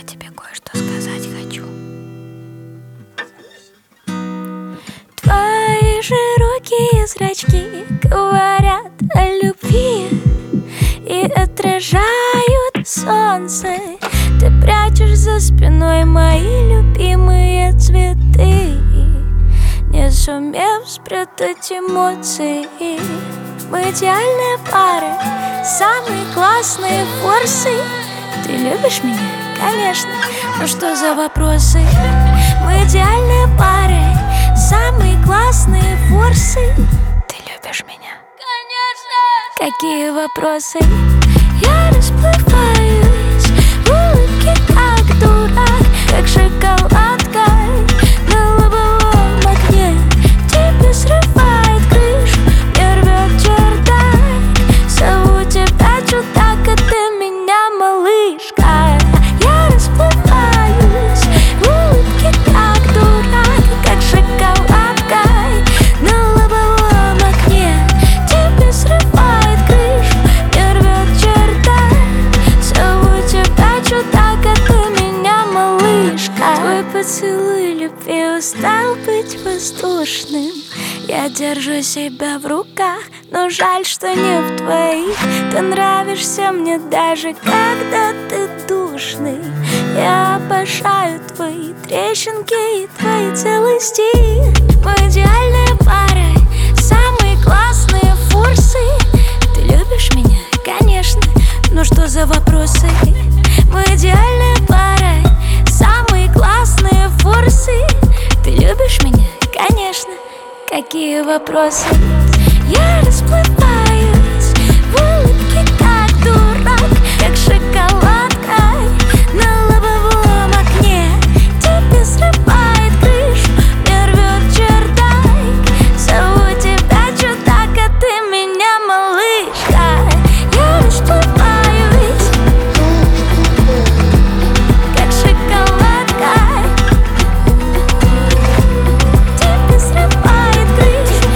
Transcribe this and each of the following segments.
тебе кое-что сказать хочу. Твои широкие зрачки говорят о любви и отражают солнце. Ты прячешь за спиной мои любимые цветы, не сумев спрятать эмоции. Мы идеальная пара, самые классные форсы. Ты любишь меня? Конечно. Ну что за вопросы? Мы идеальная пара, самые классные форсы. Ты любишь меня? Конечно. Какие вопросы? Я расплываюсь в улыбке, как дурак, как шоколадка на лобовом окне. Тебе срывает крышу, мне рвет чердак. Зову тебя чудак, а ты меня малышка. Я расплываюсь в улыбке, как дурак, как шоколадка на лобовом окне. Тебе срывает крышу, мне рвет чердак. Зову тебя чудак, а ты меня малышка. Твой поцелуй любви устал быть воздушным. Я держу себя в руках, но жаль, что не в твоих. Ты нравишься мне даже когда ты душный. Я обожаю твои трещинки и твои целый стих. Мы идеальная пара, самые классные форсы. Ты любишь меня? Конечно. Ну что за вопросы? Мы идеальная пара, самые классные форсы. Ты любишь меня? Конечно. Какие вопросы? Я расплываюсь в улыбке, как дурак, как шоколадка на лобовом окне. Тебе срывает крышу, мне рвет чердак. Зову тебя чудак, а ты меня малышка. Я расплываюсь, как шоколадка. Тебе срывает крышу,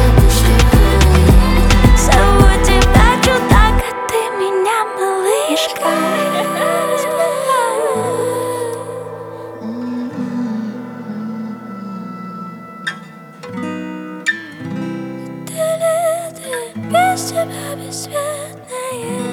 зову тебя чудак, а ты меня малышка. Без тебя бесцветное